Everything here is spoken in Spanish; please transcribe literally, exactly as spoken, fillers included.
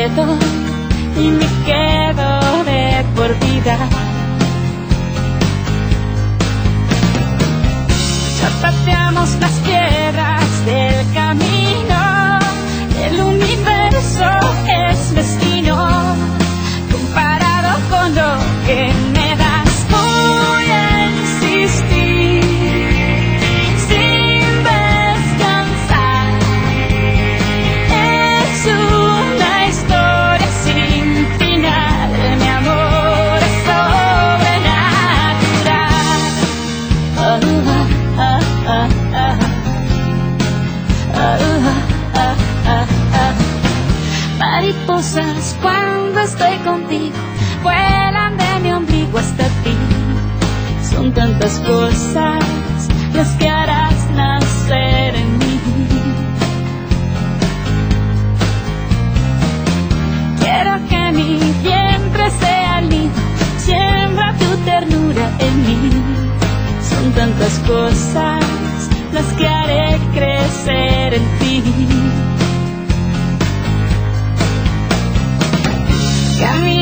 quedo y me quedo de por vida. Zapateamos las piedras del camino, el universo es destino comparado con lo que me das. Voy a insistir sin descansar, es una historia sin final, mi amor es sobrenatural. Oh, ah, ah, ah, ah. Oh, ah, ah, ah. Mariposas cuando estoy contigo vuelan de mi ombligo hasta ti. Son tantas cosas las que harás nacer en mí. Quiero que mi vientre sea el nido, siembra tu ternura en mí. Son tantas cosas las que haré crecer en ti. Camino